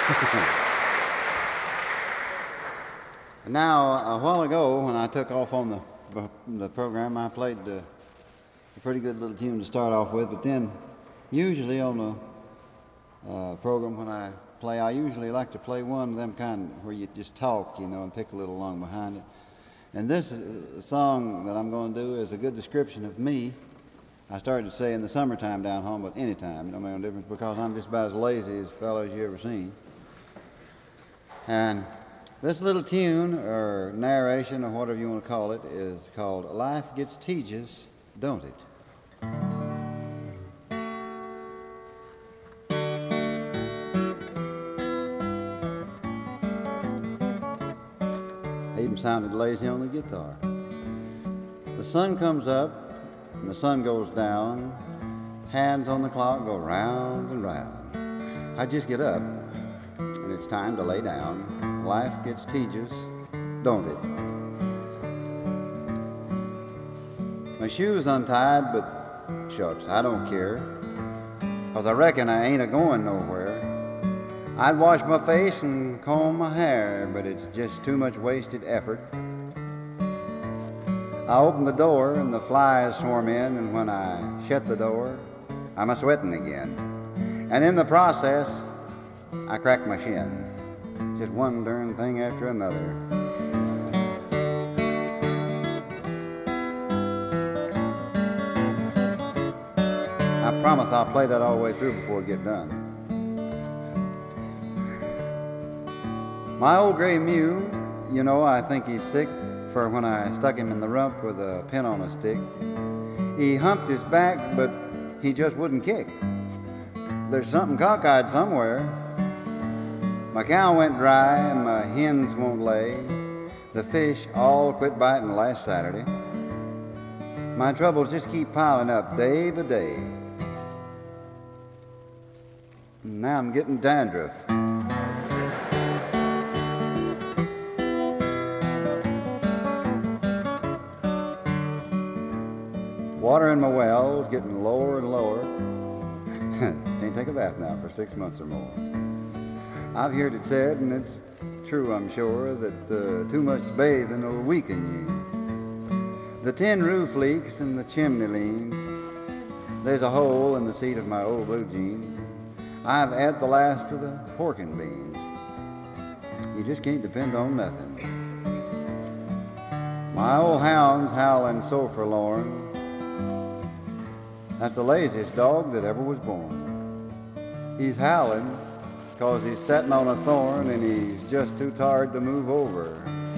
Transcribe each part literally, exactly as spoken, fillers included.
Now, a while ago, when I took off on the, the program, I played the, a pretty good little tune to start off with, but then usually on the uh, program when I play, I usually like to play one of them kind where you just talk, you know, and pick a little along behind it. And this uh, song that I'm going to do is a good description of me. I started to say in the summertime down home, but anytime, it don't make no difference, because I'm just about as lazy as fellows you ever seen. And this little tune, or narration, or whatever you want to call it, is called Life Gets Tedious, Don't It? I even sounded lazy on the guitar. The sun comes up and the sun goes down. Hands on the clock go round and round. I just get up and it's time to lay down. Life gets tedious, don't it? My shoe's untied, but shucks, I don't care, 'cause I reckon I ain't a-going nowhere. I'd wash my face and comb my hair, but it's just too much wasted effort. I open the door and the flies swarm in, and when I shut the door, I'm a-sweating again. And in the process, I crack my shin. Just one darn thing after another. I promise I'll play that all the way through before it gets done. My old gray mule, you know, I think he's sick, for when I stuck him in the rump with a pin on a stick, he humped his back, but he just wouldn't kick. There's something cockeyed somewhere. My cow went dry and my hens won't lay. The fish all quit biting last Saturday. My troubles just keep piling up day by day. Now I'm getting dandruff. Water in my well is getting lower and lower. Can't take a bath now for six months or more. I've heard it said, and it's true I'm sure, that uh, too much bathing will weaken you. The tin roof leaks and the chimney leans. There's a hole in the seat of my old blue jeans. I've had the last of the pork and beans. You just can't depend on nothing. My old hound's howling so forlorn. That's the laziest dog that ever was born. He's howling 'cause he's sitting on a thorn and he's just too tired to move over.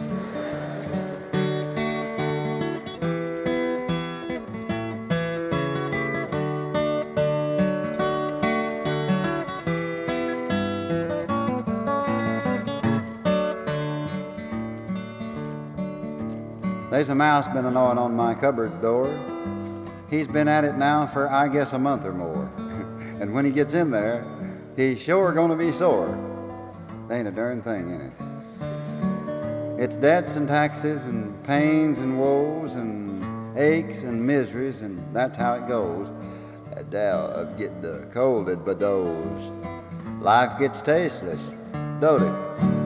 There's a mouse been gnawing on my cupboard door. He's been at it now for, I guess, a month or more. And when he gets in there, he's sure gonna be sore. There ain't a darn thing in it. It's debts and taxes and pains and woes and aches and miseries, and that's how it goes. Dow of get the cold at Badows. Life gets tasteless, don't it?